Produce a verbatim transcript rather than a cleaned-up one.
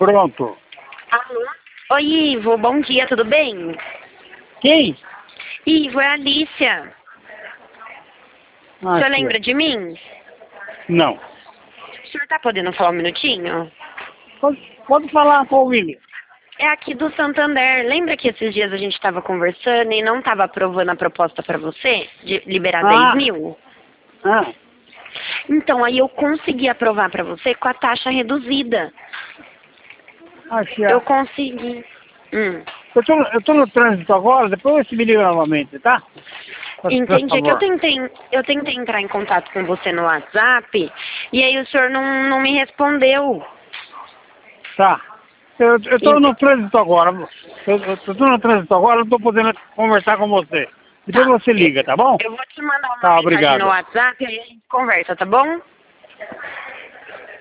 Pronto. Alô? Oi, Ivo, bom dia, tudo bem? Quem? Ivo, é a Alicia. Ah, O senhor tia. lembra de mim? Não. O senhor tá podendo falar um minutinho? Pode, pode falar com o William. É aqui do Santander. Lembra que esses dias a gente estava conversando e não estava aprovando a proposta para você de liberar Ah. dez mil? Ah, Então, aí eu consegui aprovar para você com a taxa reduzida. ah tia. Eu consegui. Hum. Eu tô, eu tô no trânsito agora, depois você me liga novamente, tá? Por Entendi. É que eu favor. tentei, eu tentei entrar em contato com você no WhatsApp e aí o senhor não, não me respondeu. Tá. Eu, eu tô Ent- no trânsito agora. Eu, eu tô no trânsito agora, não tô podendo conversar com você. Depois Tá. você liga, tá bom? Eu vou te mandar uma Tá, mensagem obrigado. no WhatsApp e aí a gente conversa, tá bom?